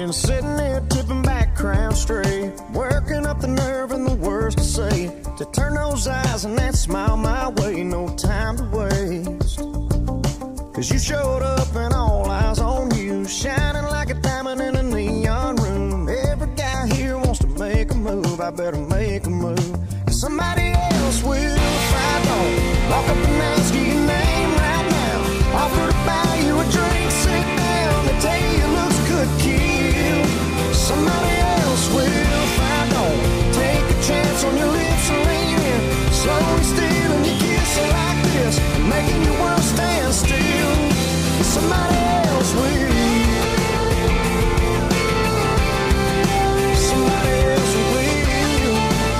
been sitting there tipping back, crown straight, working up the nerve and the words to say, to turn those eyes and that smile my way. No time to waste, 'cause you showed up and all eyes on you, shining like a diamond in a neon room. Every guy here wants to make a move. I better make a move, 'cause somebody else will if I don't. Walk up and ask you your name right now, offer to buy you a drink, sit down, they tell you your looks could kill. Somebody else will if I don't. Take a chance on your lips and lean in, slowly stealing your kiss like this, making your world stand still. Somebody else will. Somebody else will.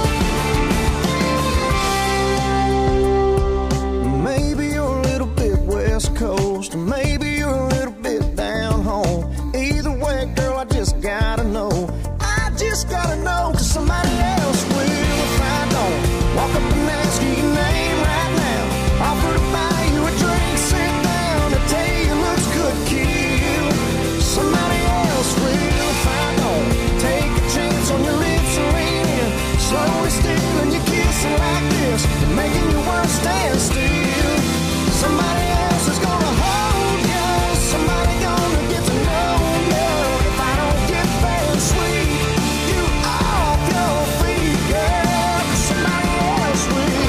Maybe you're a little bit West Coast, maybe you're a little bit down home. Either way, girl, I just gotta know. I just gotta know, 'cause somebody else will if I don't. Walk up and ask you your name right now, offer to buy you a drink, sit down, to tell you your looks could kill. Somebody else will if I don't. Take a chance on your lips and lean in, slowly stealing your kissing like this, making your world stand still. Somebody else is gonna hold you, somebody gonna get to know you. If I don't get there and sweet you off your feet, girl, 'cause somebody else will.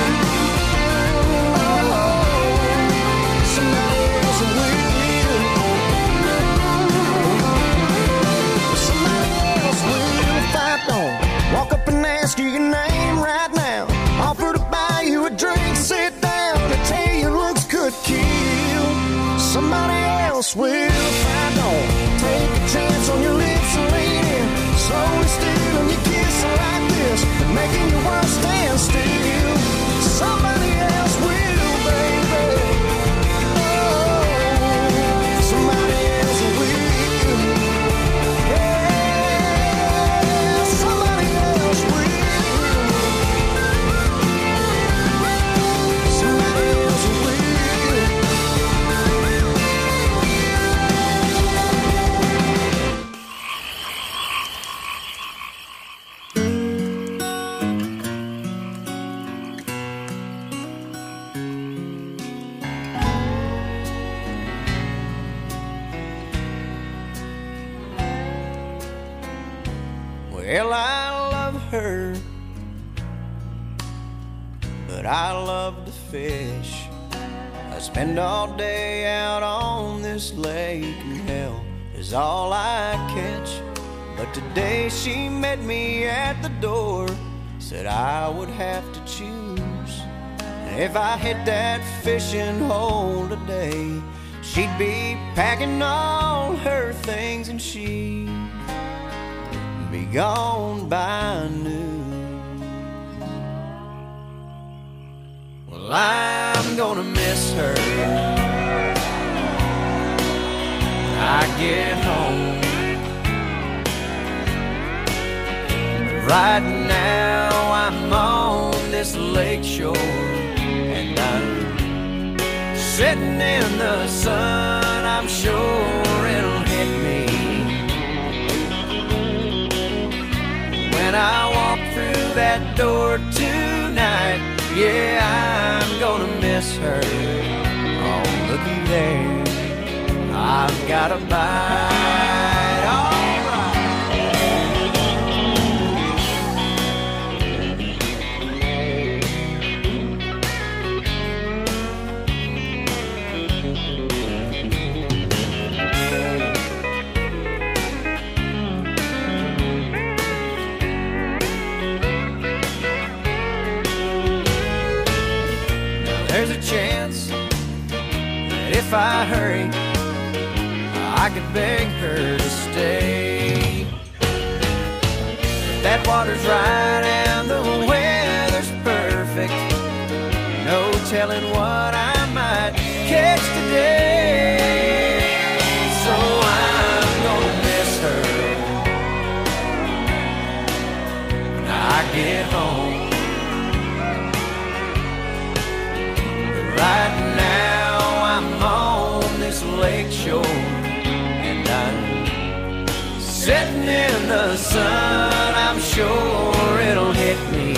Oh, somebody else will. Somebody else will if I don't. Walk up and ask you your name right now, offer to buy you a drink, sit down, to tell you looks could kill. Somebody else will if I don't. Take a chance on your lips and lean in, slowly stealing your kiss like this, making your world stand still. Somebody else will, baby. Oh, somebody else will. Yeah, somebody else will. Somebody else will. Well, I love her, but I love to fish. I spend all day out on this lake, and hell is all I catch. But today she met me at the door, said I would have to choose. And if I hit that fishing hole today, she'd be packing all her things and she'd be gone by noon. Well, I'm gonna miss her when I get home. Right now I'm on this lake shore, and I'm sitting in the sun. I'm sure it'll hit me when I walk through that door tonight. Yeah, I'm gonna miss her. Oh, looky there, I've got a bite. All there's a chance that if I hurry, I could beg her to stay. If that water's right and the weather's perfect, no telling what I might catch today. So I'm gonna miss her when I get home. Right now I'm on this lake shore, and I'm Sitting in the sun, I'm sure it'll hit me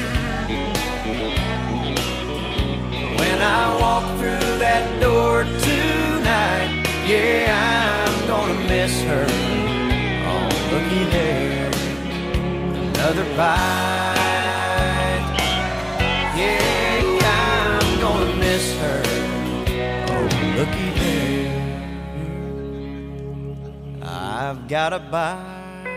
when I walk through that door tonight. Yeah, I'm gonna miss her. Oh, looky there, another bite. Yeah, I'm gonna miss her. Oh, looky there, I've got a bite.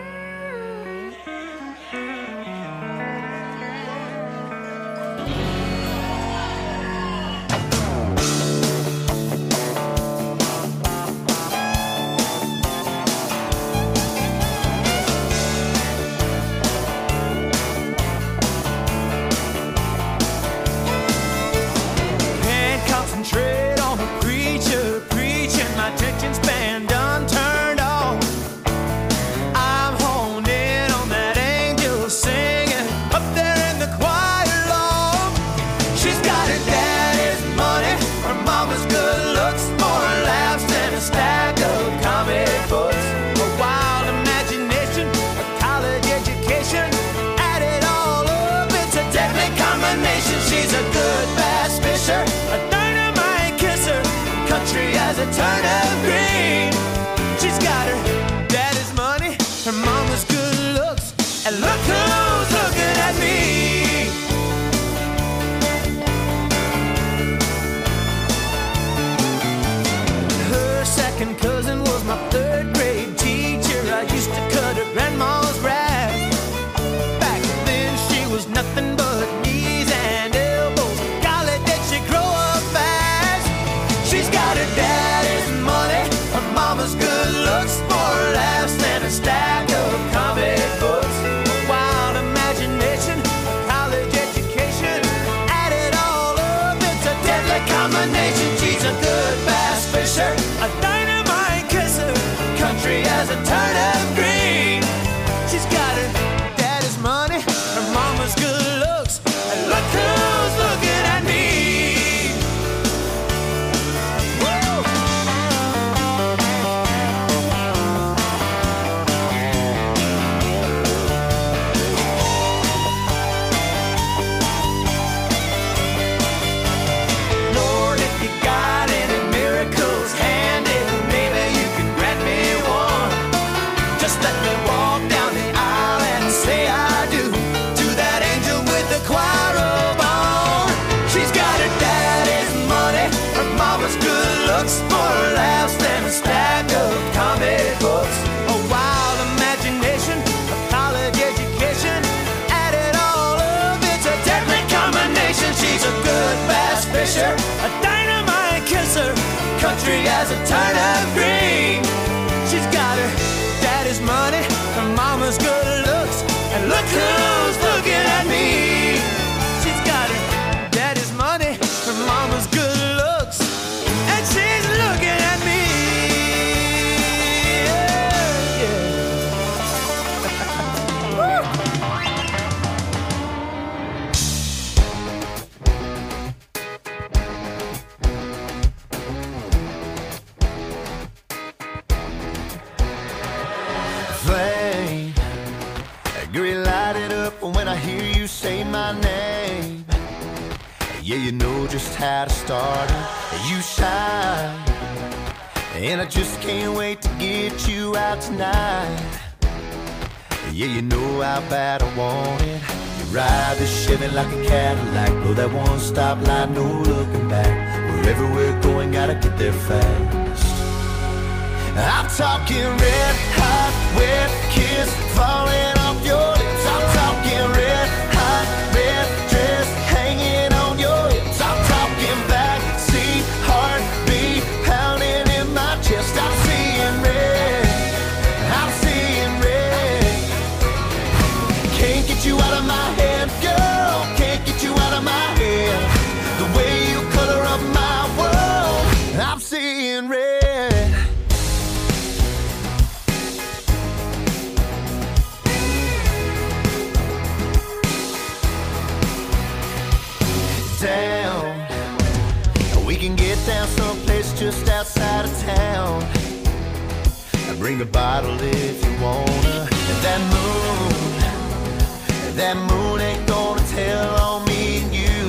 As a turnip green, she's got her daddy's money, her mama's good looks, and look who's looking at me. Her second cousin was my third grade teacher. I used to cut her grandma's grass. Back then she was nothing but knees and elbows. Golly, did she grow up fast? She's got her daddy's money, her mama's good looks, more laughs than a stack of comic books. A wild imagination, a college education, add it all up, it's a deadly combination. She's a good bass fisher, a dynamite kisser, country as a turnip green. She's got her daddy's money, her mama's good looks, and look who's looking at me. More laughs than a stack of comic books. A wild imagination, a college education, add it all up, it's a deadly combination. She's a good bass fisher, a dynamite kisser, country as a turnip green. She's got her daddy's money, her mama's good looks, and look who's looking at me. She's got her daddy's money, her mama's good looks, and she's looking at me. Yeah, yeah. Flame, agree, light it up when I hear you say my name. Yeah, you know just how to start it. You shine, and I just can't wait to get you out tonight. Yeah, you know how bad I want it. You ride the Chevy like a Cadillac, blow that one-stop light, no looking back. Wherever we're going, gotta get there fast. I'm talking red hot, wet kiss falling off your lips. I'm talking red hot, red dress hanging on your hips. I'm talking backseat heartbeat pounding in my chest. I'm seeing red, I'm seeing red. Can't get you out of my head, girl, can't get you out of my head. The way you color up my world, I'm seeing red. Down, we can get down someplace just outside of town. Bring a bottle if you wanna. And that moon ain't gonna tell on me and you.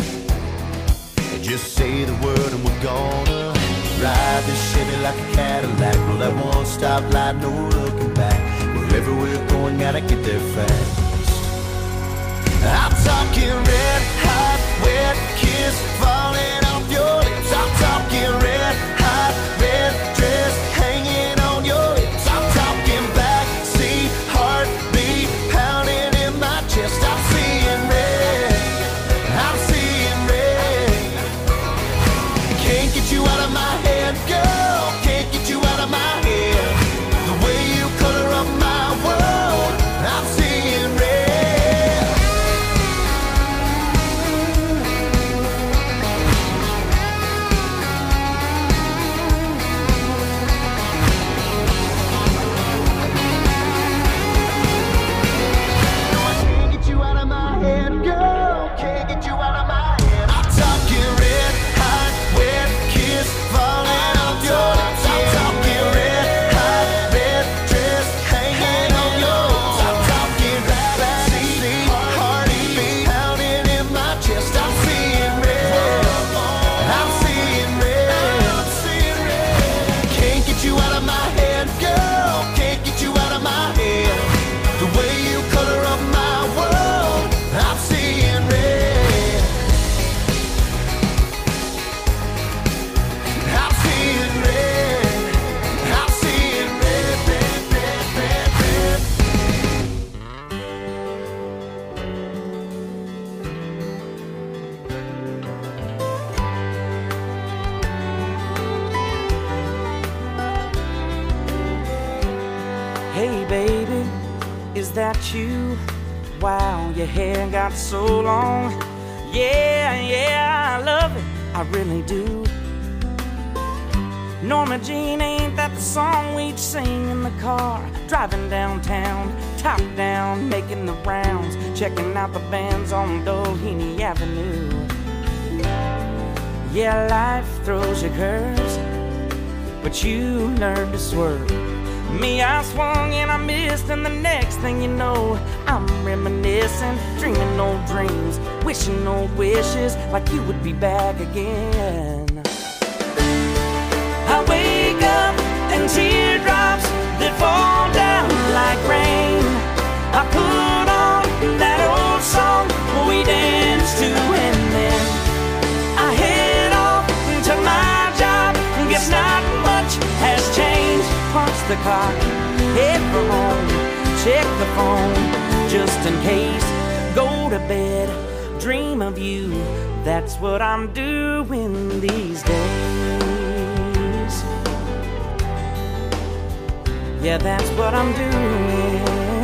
Just say the word and we're gonna ride this Chevy like a Cadillac. Roll that one stop light, no looking back. Wherever we're going, gotta get there fast. I'm talking red hot, wet kiss falling off your lips. I'm talking red hot, red dress hanging on your hips. I'm talking backseat heartbeat pounding in my chest. I'm seeing red, I'm seeing red. Can't get you out of my head, girl. Can't get you out of my head. The way you color up my world, I'm seeing red. Hey baby, is that you? Wow, your hair got so long. Yeah, I love it, I really do. Norma Jean, ain't that the song we'd sing in the car? Driving downtown, top down, making the rounds, checking out the bands on Doheny Avenue. Yeah, life throws you curves, but you learn to swerve. Me, I swung and I missed, and the next thing you know, I'm reminiscing, dreaming old dreams, wishing old wishes like you would be back again. I wake up and teardrops that fall down like rain. I put on that old song we danced to, and then I head off to my job. Guess not much has changed. Punch the clock, head for home, check the phone just in case. Go to bed, dream of you. That's what I'm doing these days. Yeah, that's what I'm doing.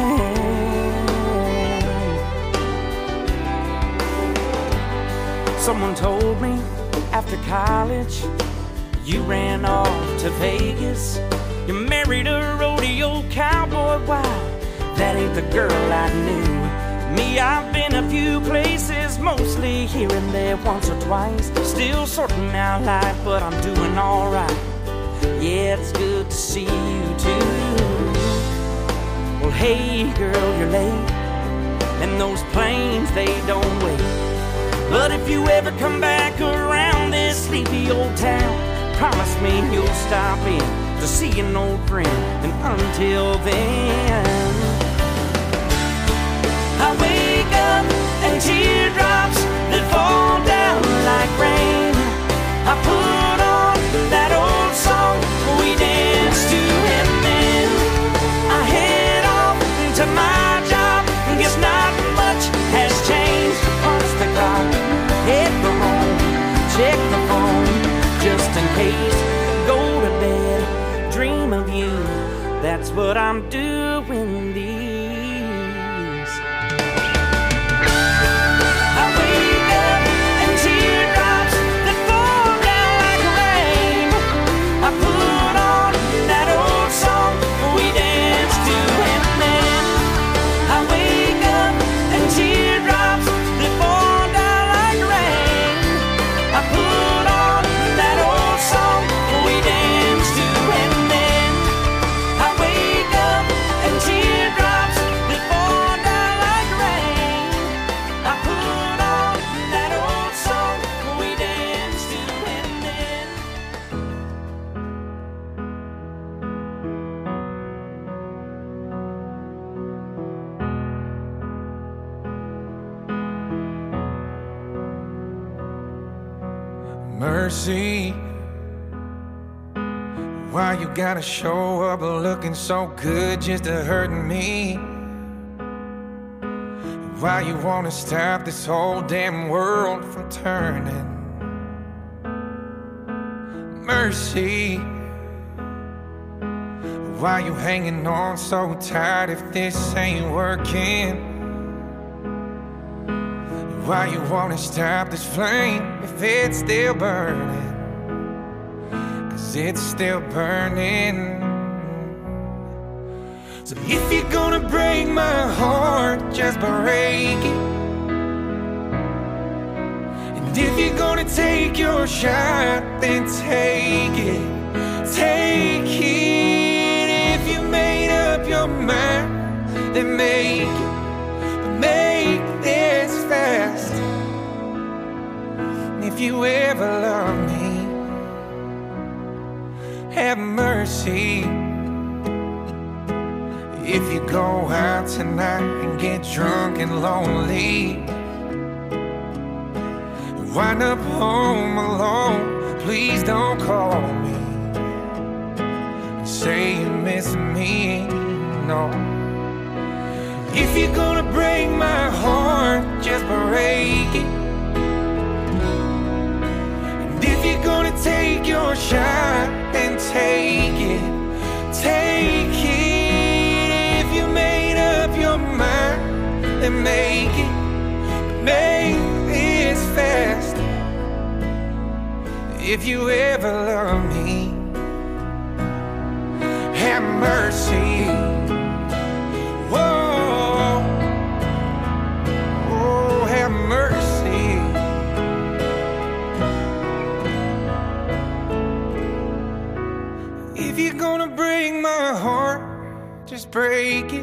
Someone told me after college you ran off to Vegas. You married a rodeo cowboy. Wow, that ain't the girl I knew. Me, I've been a few places, mostly here and there, once or twice. Still sorting out life, but I'm doing alright. Yeah, it's good to see you too. Well, hey girl, you're late, and those planes, they don't wait. But if you ever come back around this sleepy old town, promise me you'll stop in to see an old friend. And until then, I wake up and teardrops that fall down like rain. I put on that old song we danced to, and then I head off to my job. Guess not much has changed. Punch the clock, head for home, check the phone just in case. Go to bed, dream of you. That's what I'm doing these. I wake up and teardrops that fall down like rain. I put on that old song we danced to, and then I wake up and teardrops that fall down like rain. I put on that old song we danced to, and then I mercy. Why you gotta show up looking so good just to hurt me? Why you wanna stop this whole damn world from turning? Mercy. Why you hanging on so tight if this ain't working? Why you wanna stop this flame if it's still burning? 'Cause it's still burning. So if you're gonna break my heart, just break it. And if you're gonna take your shot, then take it. Take it. If you made up your mind, then make it. But make this fast. And if you ever love me, have mercy. If you go out tonight and get drunk and lonely, wind up home alone, please don't call me and say you miss me, no. If you're gonna break my heart, just break it. And if you're gonna take your shot, then take it. Take it. If you made up your mind, then make it. Make this fast. If you ever love me, have mercy. Whoa, oh, have mercy. If you're gonna break my heart, just break it.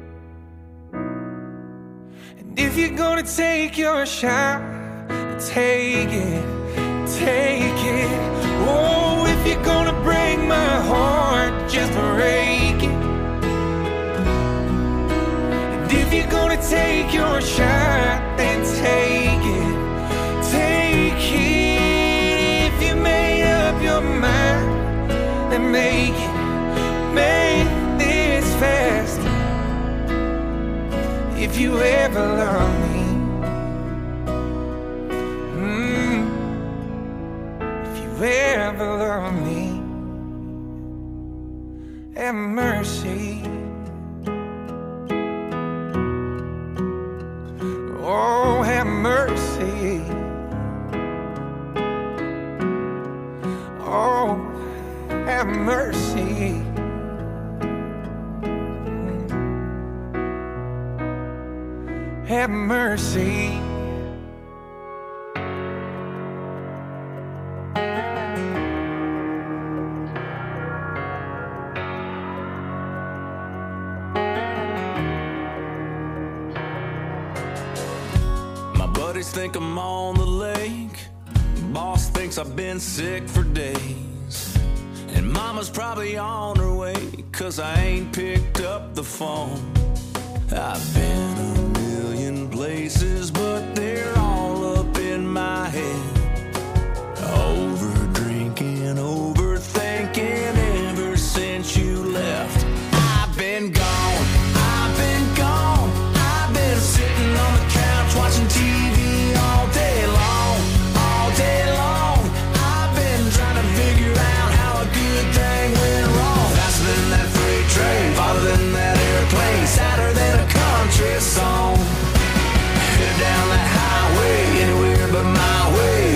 And if you're gonna take your shot, take it. Take it. Oh, if you're gonna break my heart, just break it. And if you're gonna take your shot, then take it. Take it. If you made up your mind, then make it. Make this fast. If you ever love me, ever love me, have mercy. Oh, have mercy. Oh, have mercy. Have mercy. Think I'm on the lake. Boss thinks I've been sick for days. And mama's probably on her way, 'cause I ain't picked up the phone. I've been a million places, but they're all up in my head. Over drinking, overthinking ever since you left. I've been gone, I've been gone. I've been sitting on the couch watching TV all day long, all day long. I've been trying to figure out how a good thing went wrong. Faster than that freight train, farther than that airplane, sadder than a country song. Headed down that highway, anywhere but my way.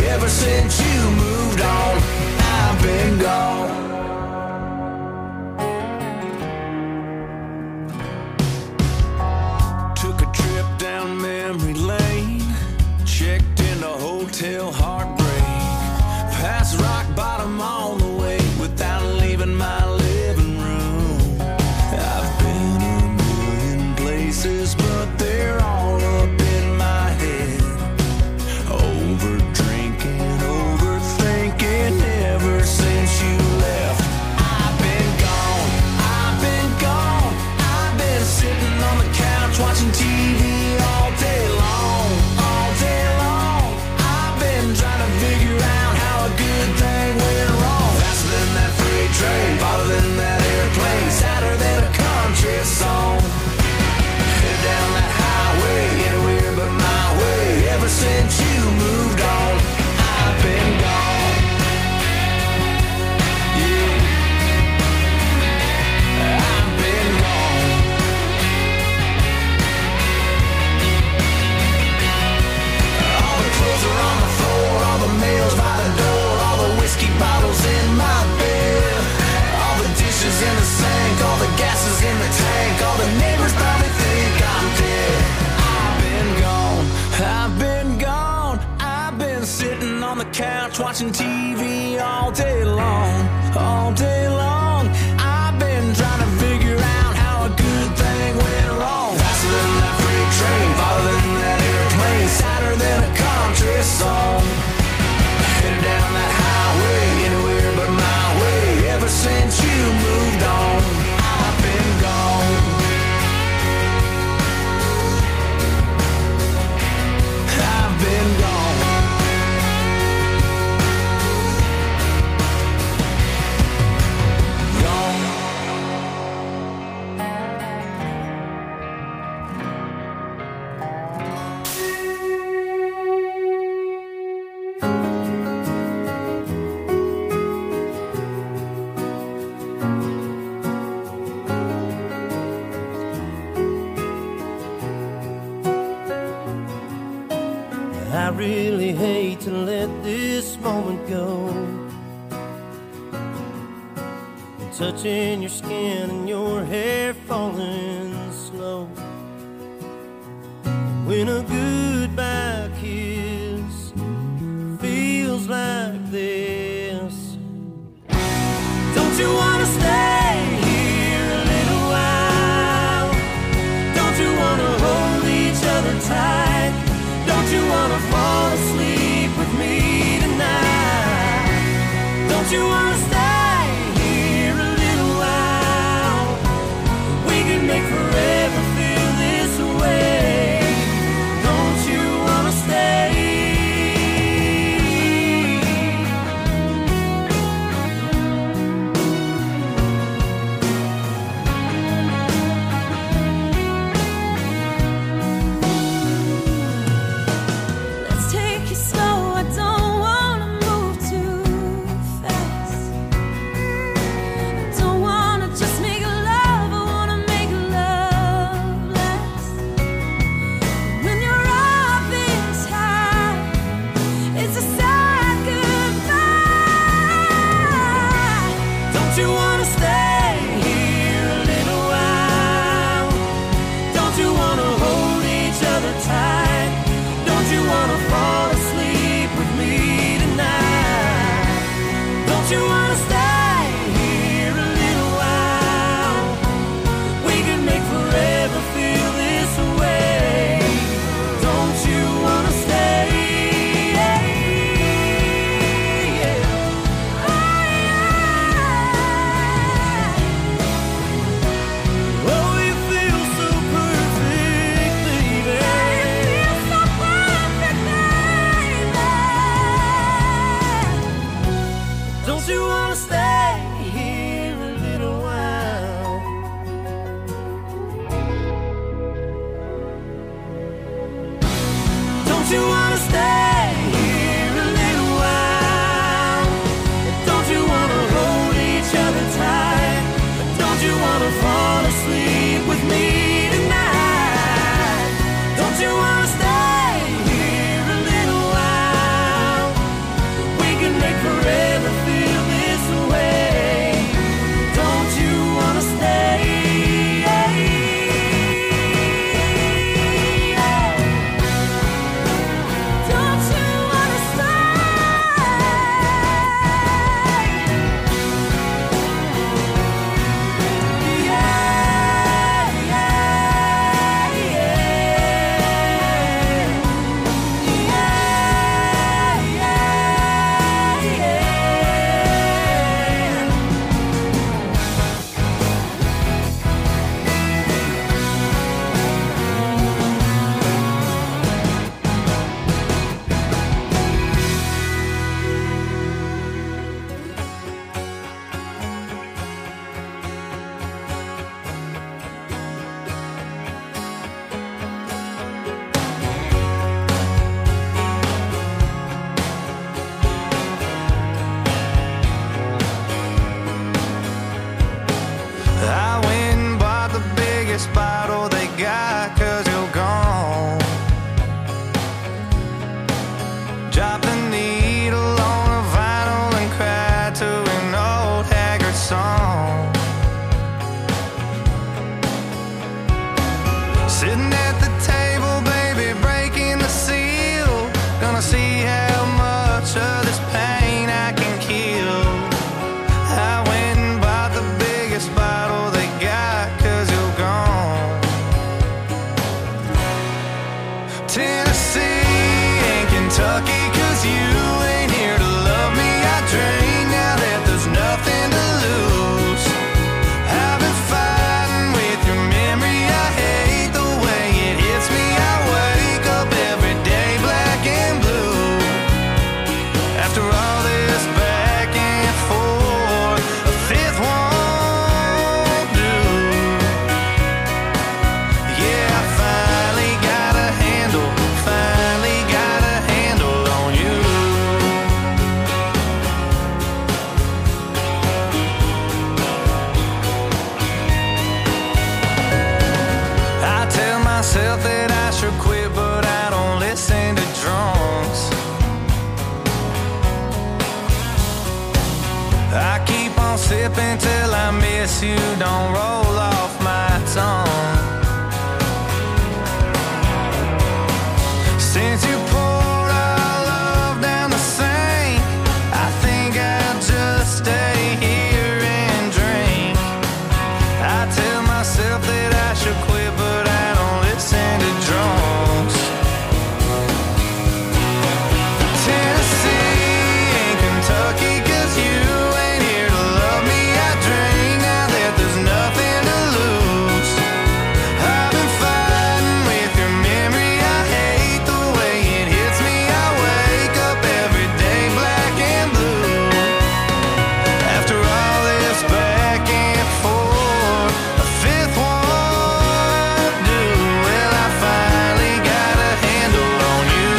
watching TV all day long, all day long. I've been trying to figure out how a good thing went wrong. Faster than that freight train, farther than that airplane, sadder than a country song. Headed down that highway, anywhere but my way. Ever since you moved on, I've been gone. I've been gone. I really hate to let this moment go. Touching your skin and your hair falling slow. When a goodbye kiss feels like this. Don't you wanna stay here a little while? Don't you wanna hold each other tight? Don't you wanna fall asleep with me tonight? Don't you wanna stay here a little while? We can make forever feel this way. Don't you wanna stay? Forever feel this way. sipping till I miss you don't roll off my tongue. Since you poured our love down the sink, I think I'll just stay here and drink. I tell myself that I should quit, but I don't listen to drunks. Tennessee and Kentucky, 'cause you ain't here to love me. I drink now that there's nothing to lose. I've been fighting with your memory. I hate the way it hits me. I wake up every day black and blue. After all this back and forth, a fifth won't do. Well, I finally got a handle on you.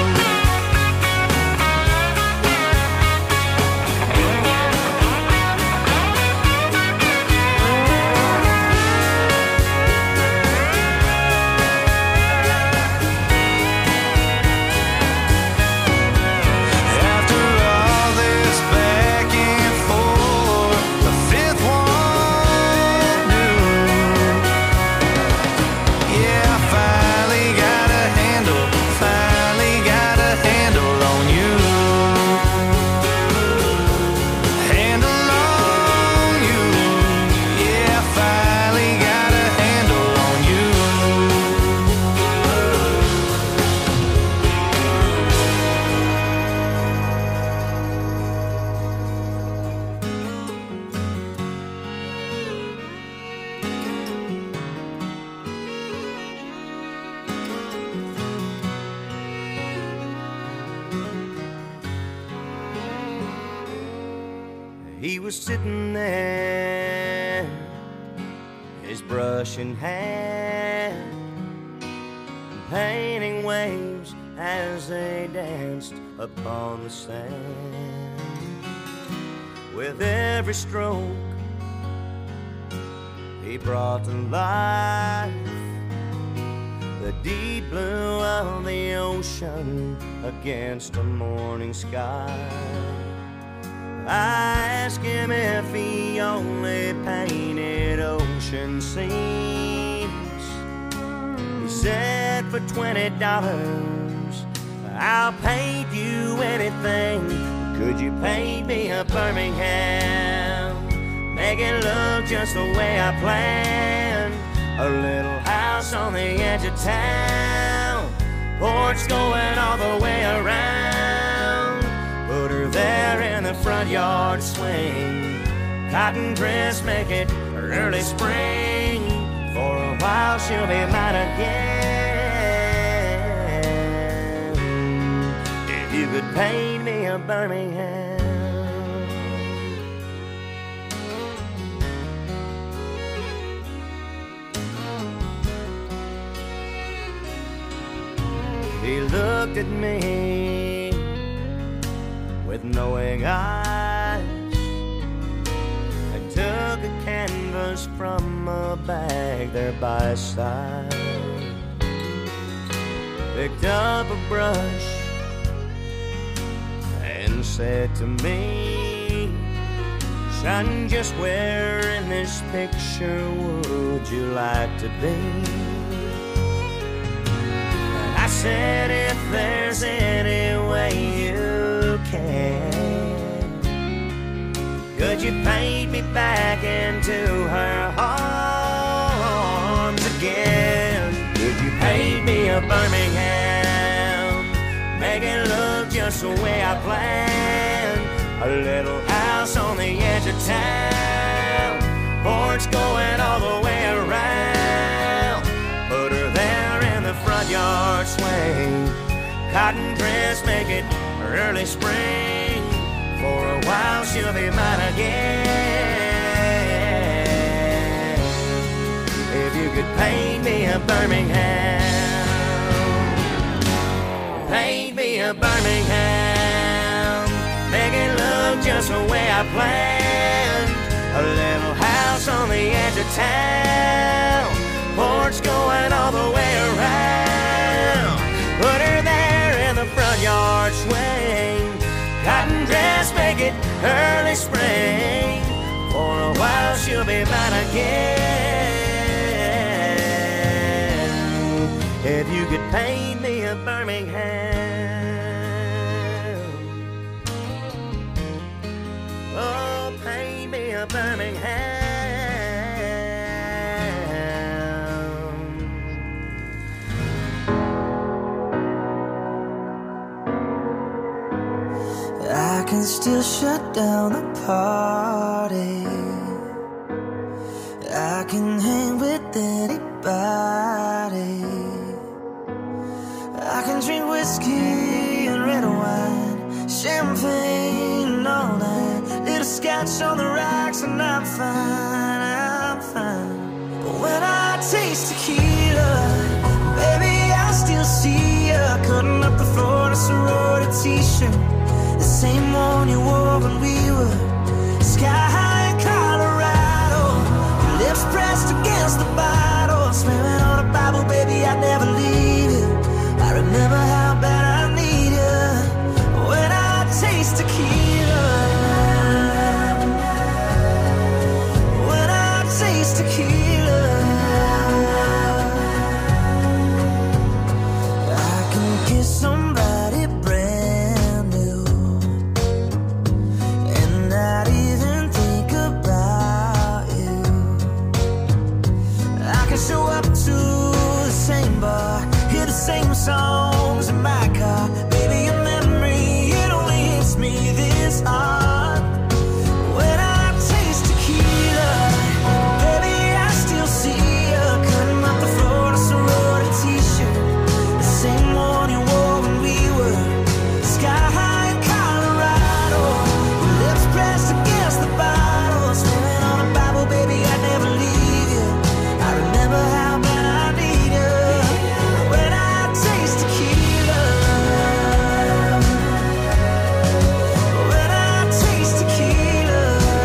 After all this back and forth, the fifth won't do. Yeah, I finally got a handle on you. Handle on you. Yeah, I finally got a handle on you. He was sitting there, his brush in hand, painting waves as they danced upon the sand. With every stroke, he brought to life the deep blue of the ocean against a morning sky. I asked him if he only painted ocean scenes. He said, for $20, I'll paint you anything. Could you paint me a Birmingham? Make it look just the way I planned. A little house on the edge of town, porch going all the way around. Put her there in the front yard swing. Cotton dress, make it early spring. For a while she'll be mine again. If you could paint me a Birmingham. He looked at me with knowing eyes, and took a canvas from a bag there by his side. Picked up a brush and said to me, son, just where in this picture would you like to be? And I said, if there's any way you can, could you paint me back into her arms again? Could you paint me a Birmingham? Make it look just the way I planned. A little house on the edge of town, porch going all the way around. Put her there in the front yard swing. Cotton dress, make it early spring. For a while she'll be mine again. If you could paint me a Birmingham, paint me a Birmingham. Make it look just the way I planned. A little house on the edge of town, porch going all the way around. Put her there in the front yard swing. Cotton dress, make it early spring. For you'll be mine again. If you could paint me a Birmingham, oh, paint me a Birmingham. I can still shut down the party. I can hang with anybody. I can drink whiskey and red wine, champagne all night, little scotch on the rocks, and I'm fine, I'm fine. But when I taste tequila, baby, I still see you cutting up the floor in a sorority t-shirt, the same one you wore when we were sky high in Colorado. Your lips pressed against the bottle, swearing on a Bible, baby, I'd never leave you. I remember how bad I need you when I taste tequila. When I taste tequila, I can kiss somebody brand new and not even think about you. I can show up to the same bar, hear the same songs in my car. Baby, your memory, it only hits me this hard. When I taste tequila, baby, I still see you cutting up the floor in a sorority t-shirt, the same one you wore when we were sky high in Colorado. Your lips pressed against the bottle, swearing on a Bible, baby, I'd never leave you. I remember how bad I need you when I taste tequila. When I taste tequila.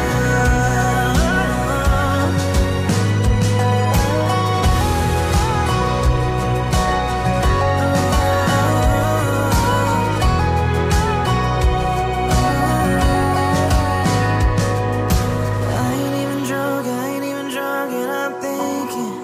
I ain't even drunk, and I'm thinking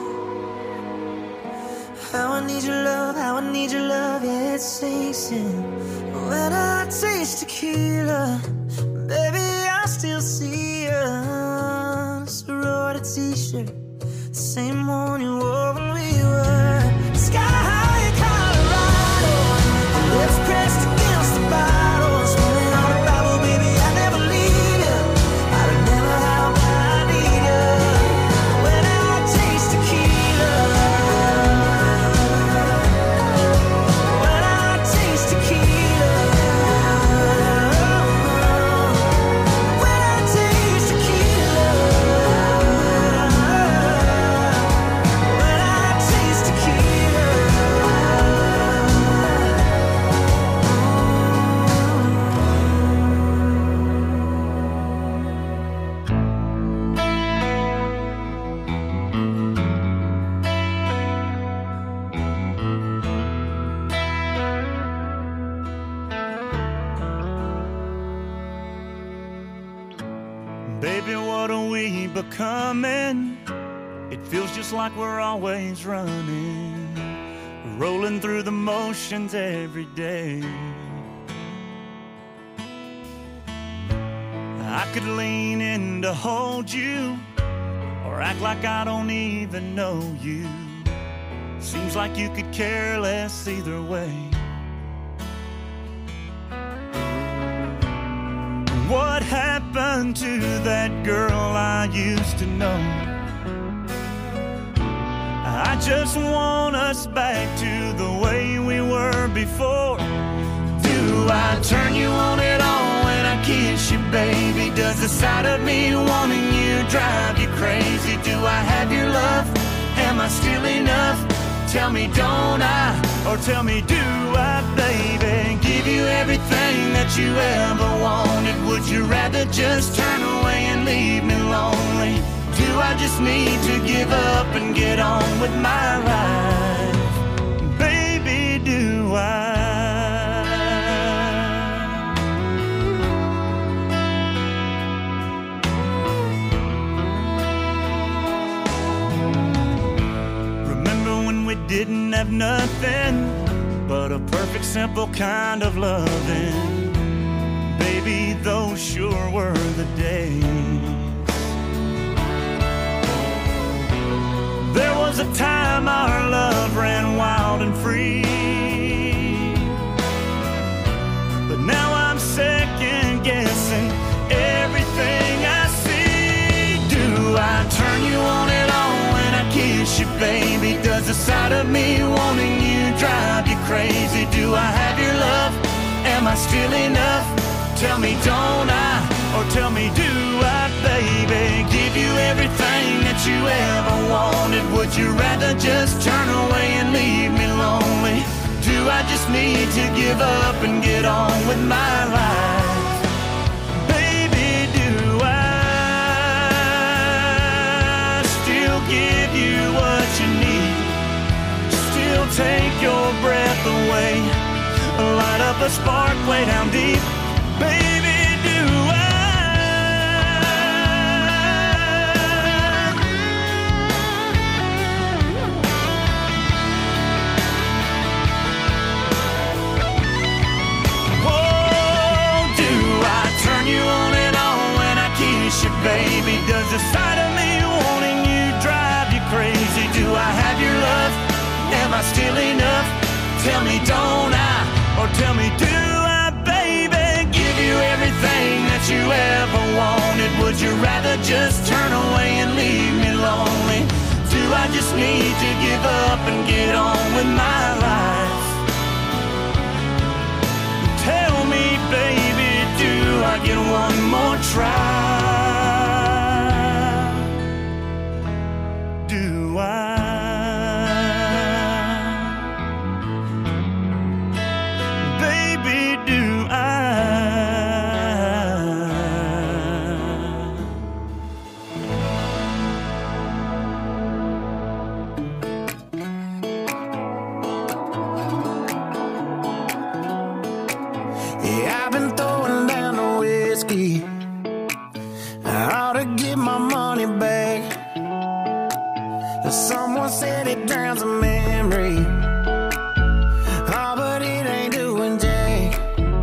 how I need your love, how I need your love, yeah, it sinks in. When I taste tequila, baby, I still see you. Sorority t-shirt, the same one you wore when we were sky high in Colorado. Your lips pressed against the bottle, swearing on a Bible, baby, I'd never leave you. I remember how bad I need you when I taste tequila. When I taste tequila. When I taste tequila. When I taste tequila. Baby, what are we becoming? It feels just like we're always running, rolling through the motions every day. I could lean in to hold you, or act like I don't even know you. Seems like you could care less either way. What happened to that girl I used to know? I just want us back to the way we were before. Do I turn you on at all when I kiss you, baby? Does the sight of me wanting you drive you crazy? Do I have your love? Am I still enough? Tell me, don't I? Or tell me, do I, baby? Give you everything that you ever wanted. Would you rather just turn away and leave me lonely? Do I just need to give up and get on with my life? Baby, do I? have nothing but a perfect, simple kind of loving. Baby, those sure were the days. There was a time our love ran wild and free, but now I'm second guessing everything I see. Do I turn you on and on when I kiss you, baby? Does the sight of me wanting you drive you crazy? Do I have your love? Am I still enough? Tell me, don't I? Or tell me, do I, baby? Give you everything that you ever wanted. Would you rather just turn away and leave me lonely? Do I just need to give up and get on with my life? Baby, do I still give you what you need? Still take your breath away, light up a spark way down deep. Baby, do I? Whoa, do I turn you on and on when I kiss you, baby? Does the sight of me wanting you drive you crazy? Do I have your love? Am I still enough? Tell me, don't I? Or tell me, do I, baby? Give you everything that you ever wanted. Would you rather just turn away and leave me lonely? Do I just need to give up and get on with my life? Tell me, baby, do I get one more try? Do I? Someone said it drowns a memory. Oh, but it ain't doing jack.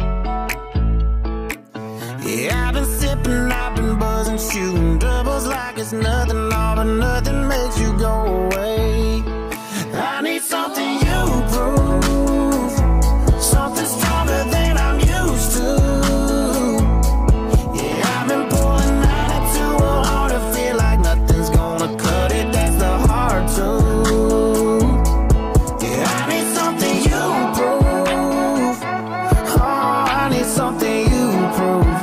Yeah, I've been sipping, I've been buzzing, shooting doubles like it's nothing. All but nothing makes you go away. I need something you prove, something stronger than I'm used to. Yeah, I've been pulling out it too hard to feel like nothing's gonna cut it. That's the hard truth. Yeah, I need something you prove. Oh, I need something you prove.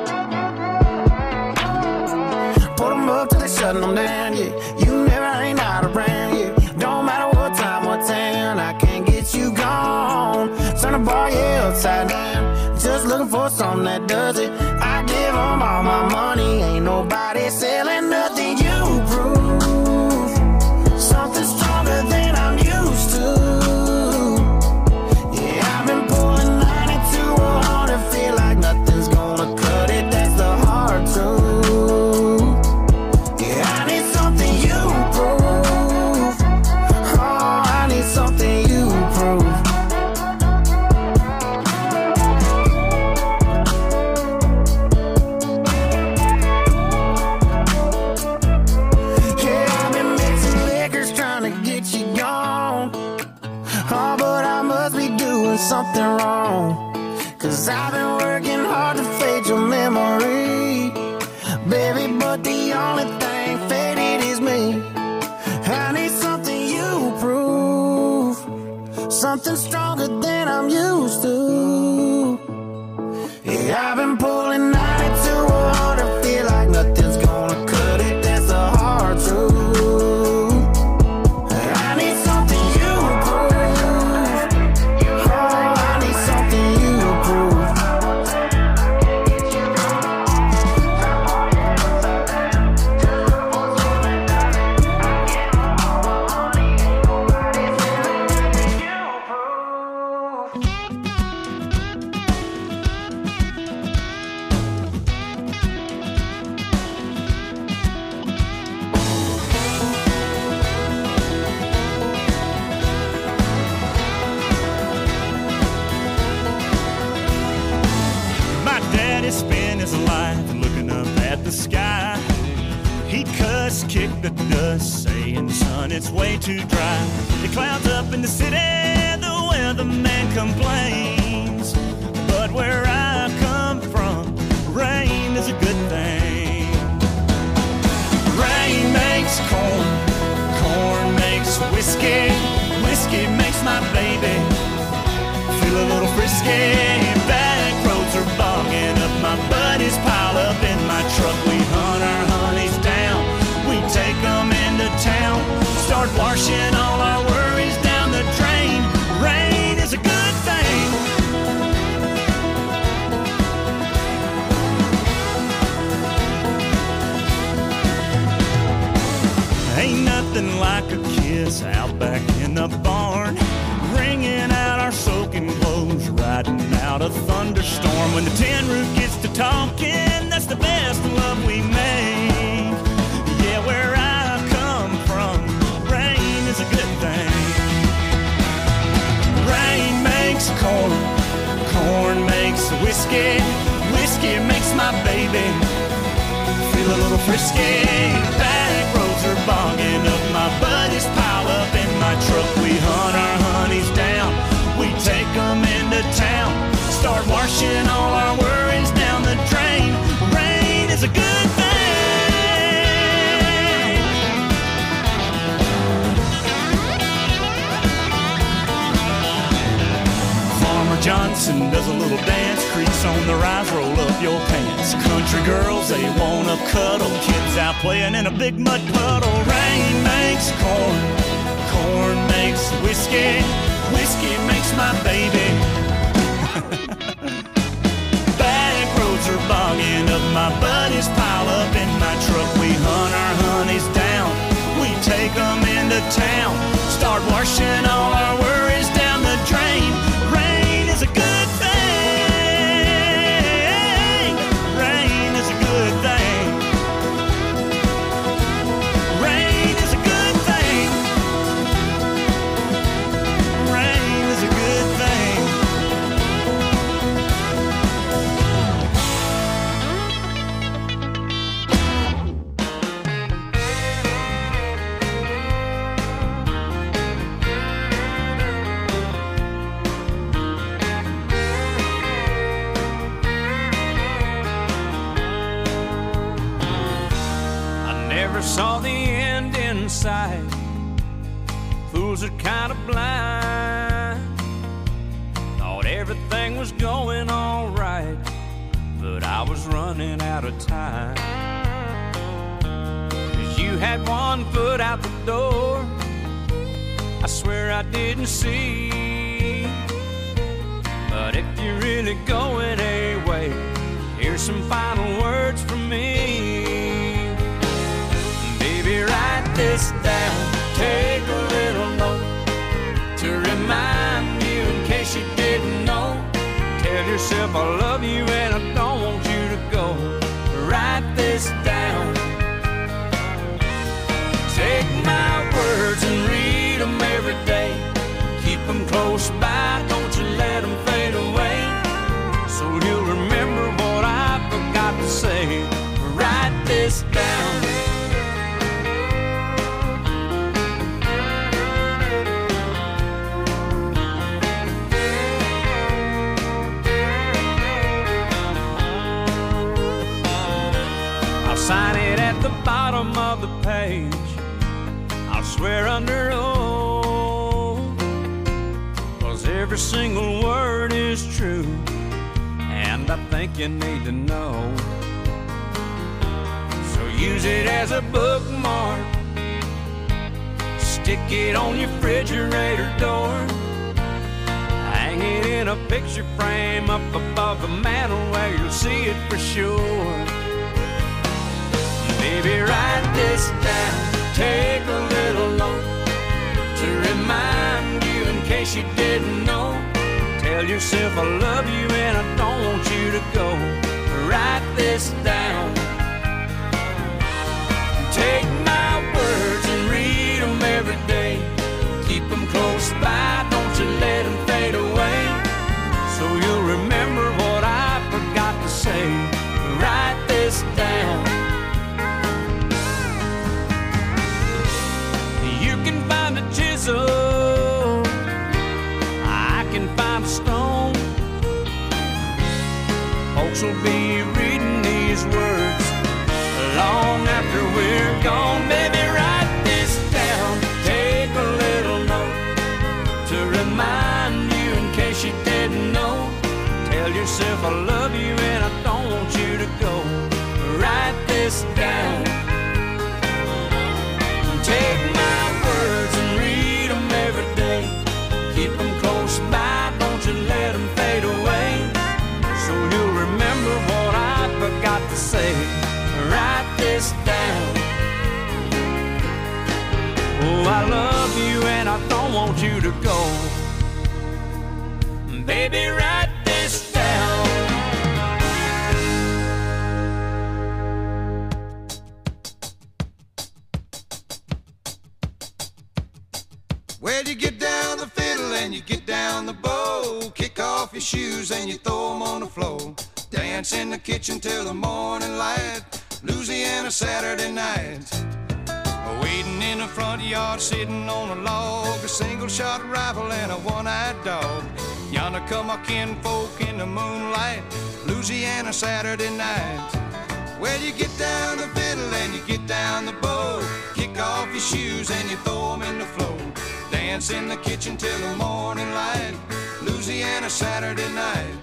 Put them up till they shutting them down, yeah. You never ain't out around, yeah. Don't matter what time, what town, I can't get you gone. Turn the bar, yeah, upside down. Just looking for something that does it. I give them all my money. Ain't nobody selling nothing you prove. Something stronger than I'm used to. Yeah, I've been pulling 92 hard to feel like nothing's gonna cut it. That's the hard truth. Yeah, I need something you prove. Oh, I need something you prove. Yeah, I've been mixing liquors trying to get you gone. Oh, but I must be doing something wrong. 'Cause I've been working hard to fade your memory, baby, but the only thing faded is me. I need something you prove, something stronger than I'm used to. Yeah, I've been pulling 92 hard to feel like nothing's gonna cut it. That's the hard truth. I need something you prove. Oh, I need something you prove. the sky. He'd cuss, kick the dust, saying, son, it's way too dry. The clouds up in the city, the weatherman complains. But where I come from, rain is a good thing. Rain makes corn, corn makes whiskey, whiskey makes my baby feel a little frisky. Back roads are bogging up, my buddies pile up in my truck. We hunt our honeys down, we take them into town, start washing all our worries down the drain. Rain is a good thing. Ain't nothing like a kiss out back in the barn, wringing out our soaking clothes, riding out a thunderstorm. When the tin roof gets to talking, that's the best love we make. Yeah, where I come from, rain is a good thing. Rain makes corn, corn makes whiskey, whiskey makes my baby feel a little frisky. Back roads are bogging up, my buddies pile up in my truck. We hunt our honeys down, we take them into town, start washing all our worries down the drain. Rain is a good thing. Farmer Johnson does a little dance, creaks on the rise, roll up your pants. Country girls, they wanna cuddle, kids out playing in a big mud puddle. Rain makes corn, corn makes whiskey, whiskey makes my baby. Back roads are bogging up, my buddies pile up in my truck. We hunt our honeys down, we take them into town, start washing all our worries down the drain. Rain is a good thing. Rain is a good thing. Rain is a good thing. Rain is a good thing. Never saw the end in sight. Fools are kind of blind. Thought everything was going all right, but I was running out of time. 'Cause you had one foot out the door, I swear I didn't see. But if you're really going away, here's some final words from me. Write this down, take a little note to remind you in case you didn't know. Tell yourself I love you and I don't want you to go. Write this down. Take my words and read them every day. Keep them close by, don't you let them fade away. So you'll remember what I forgot to say. Write this down. Sign it at the bottom of the page, I'll swear under oath, 'cause every single word is true, and I think you need to know. So use it as a bookmark, stick it on your refrigerator door, hang it in a picture frame up above the mantel where you'll see it for sure. Baby, write this down, take a little note to remind you in case you didn't know. Tell yourself I love you and I don't want you to go. Write this down. Take my words and read them every day. Keep them close by, don't you let them fade away. So you'll remember what I forgot to say. Write this down. this down. Take my words and read them every day. Keep them close by, don't you let them fade away. So you'll remember what I forgot to say. Write this down. Oh, I love you and I don't want you to go. Baby, write this down. Well, you get down the fiddle and you get down the bow. Kick off your shoes and you throw them on the floor. Dance in the kitchen till the morning light. Louisiana Saturday night. Waiting in the front yard, sitting on a log. A single shot rifle and a one-eyed dog. Yonder come our kinfolk in the moonlight. Louisiana Saturday night. Well, you get down the fiddle and you get down the bow. Kick off your shoes and you throw them in the floor. Dance in the kitchen till the morning light. Louisiana Saturday night.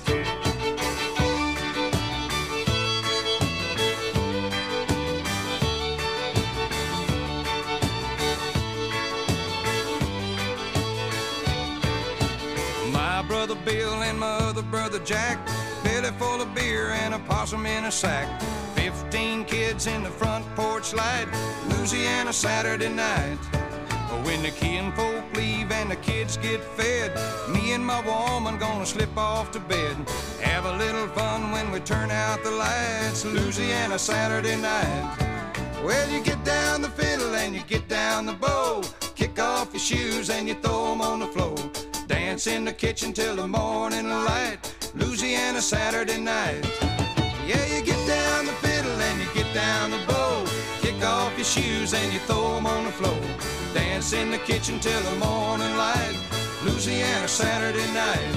My brother Bill and my other brother Jack, belly full of beer and a possum in a sack. 15 kids in the front porch light. Louisiana Saturday night. When the kinfolk leave and the kids get fed, me and my woman gonna slip off to bed. Have a little fun when we turn out the lights. Louisiana Saturday night. Well, you get down the fiddle and you get down the bow. Kick off your shoes and you throw them on the floor. Dance in the kitchen till the morning light. Louisiana Saturday night. Yeah, you get down the fiddle and you get down the bow. Kick off your shoes and you throw them on the floor. Dance in the kitchen till the morning light. Louisiana Saturday night.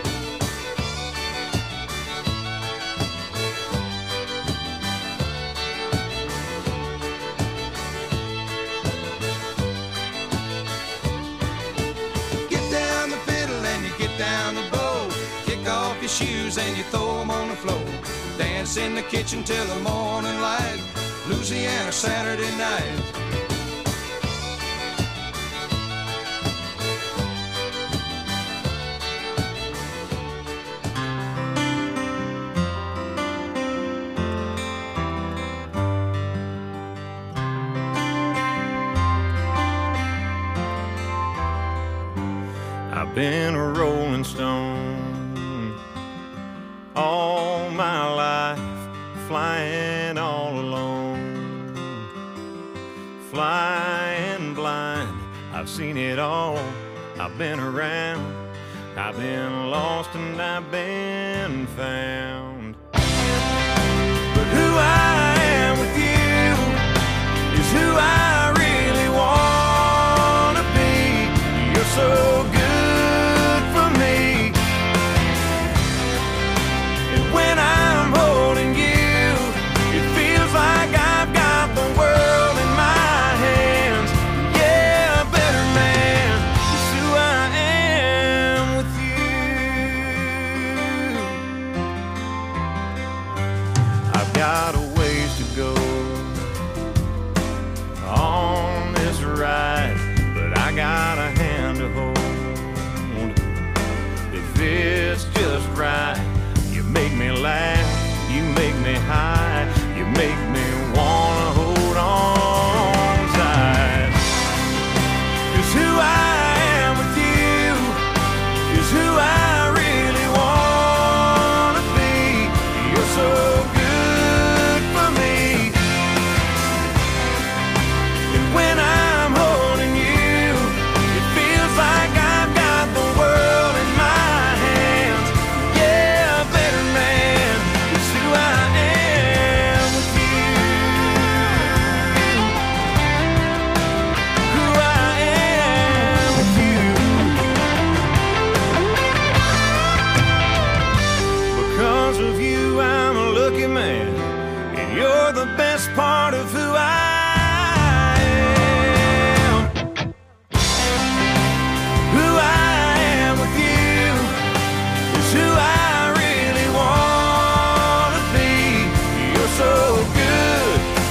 Get down the fiddle and you get down the bow. Kick off your shoes and you throw them on the floor. Dance in the kitchen till the morning light. Louisiana Saturday night. I've been a rolling stone all my life, flying all alone, flying blind. I've seen it all, I've been around, I've been lost and I've been found. But who I am with you is who I really want to be. You're so good for me, and when I'm holding you, it feels like I've got the world in my hands. Yeah, a better man is who I am with you. I've got a ways to go on this ride, but I got a hand to hold. If it's just right, you make me laugh, you make me high, you make me wanna hold on tight. 'Cause who I am with you is who I really wanna be. You're so good for me, and when I'm holding you, it feels like I've got the world in my hands. Yeah, a better man is who I am with you. Who I am with you. Because of you, I'm a lucky man, and you're the best part of who I am. Who I am with you is who I really want to be. You're so good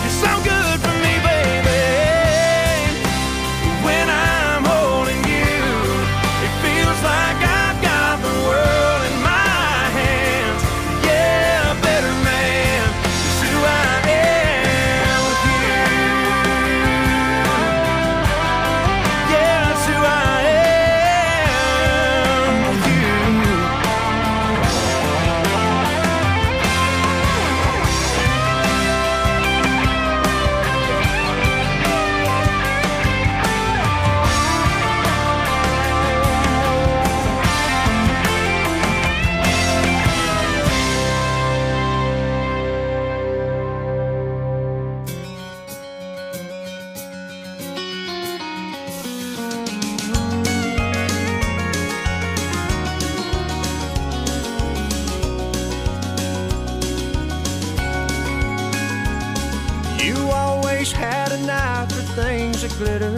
You always had an eye for things that glitter,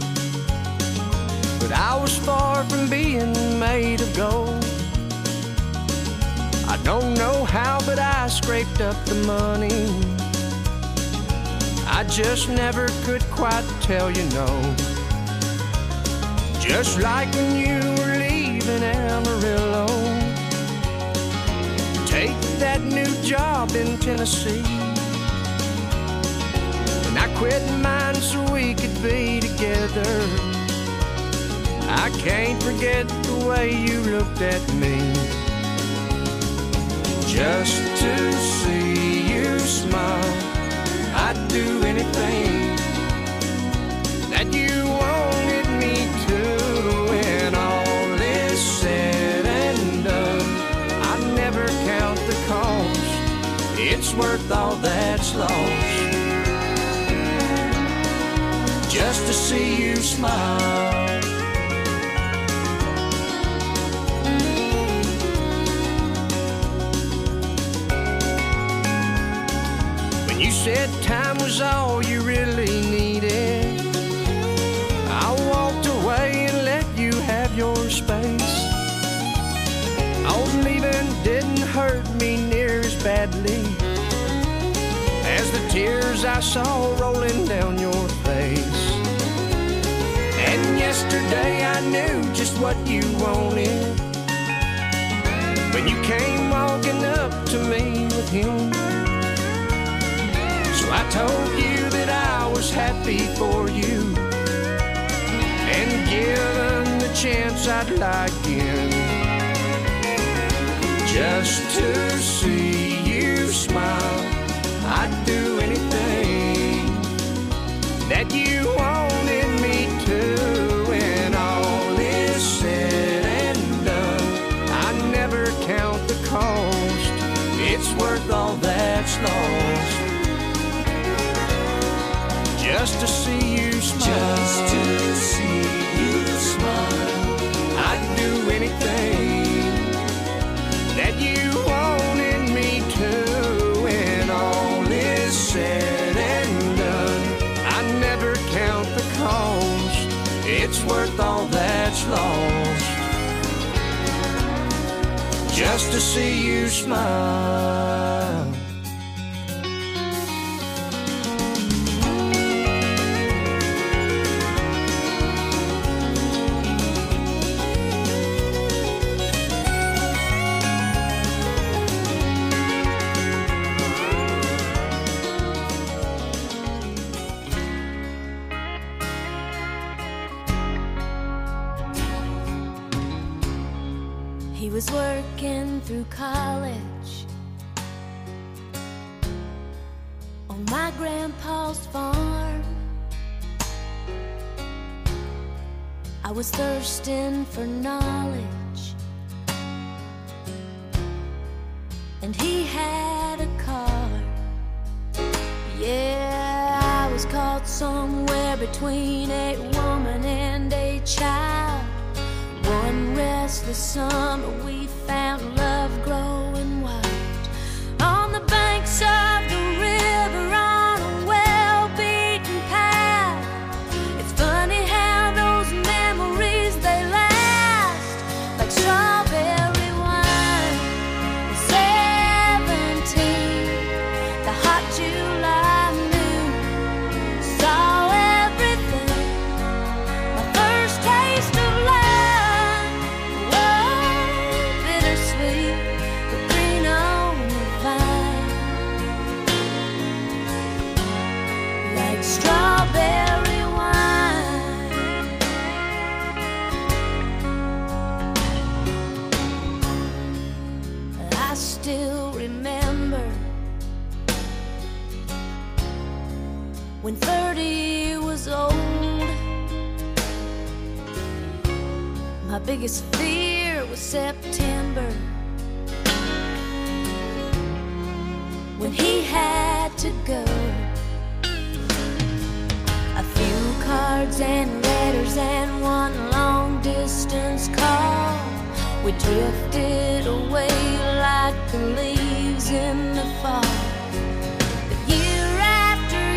but I was far from being made of gold. I don't know how, but I scraped up the money. I just never could quite tell you no. Just like when you were leaving Amarillo, take that new job in Tennessee. And I quit mine so we could be together. I can't forget the way you looked at me. Just to see you smile, I'd do anything that you wanted me to. When all is said and done, I never count the cost. It's worth all that's lost, just to see you smile. When you said time was all you really needed, I walked away and let you have your space. Old leaving didn't hurt me near as badly as the tears I saw rolling down your face. And yesterday I knew just what you wanted when you came walking up to me with him. So I told you that I was happy for you, and given the chance I'd like in, just to see you smile. I'd do anything that you wanted me to. When all is said and done, I never count the cost. It's worth all that's lost, just to see you smile. Just to see you smile. I'd do anything that you wanted me to. When all is said and done, I never count the cost. It's worth all that's lost, just to see you smile. He was working through college on my grandpa's farm. I was thirsting for knowledge, and he had a car. Yeah, I was caught somewhere between a woman and a child. One restless summer we found love growing wild on the banks of the river on a well-beaten path. It's funny how those memories, they last like strawberry wine. At 17, the hot July noon saw everything. My first taste of love, strawberry wine. I still remember when 30 was old. My biggest fear was September, when he had to go. A few cards and letters and one long-distance call. We drifted away like the leaves in the fall. But year after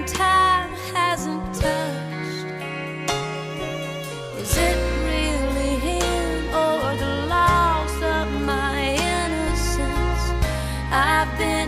and time hasn't touched. Is it really him or the loss of my innocence? I've been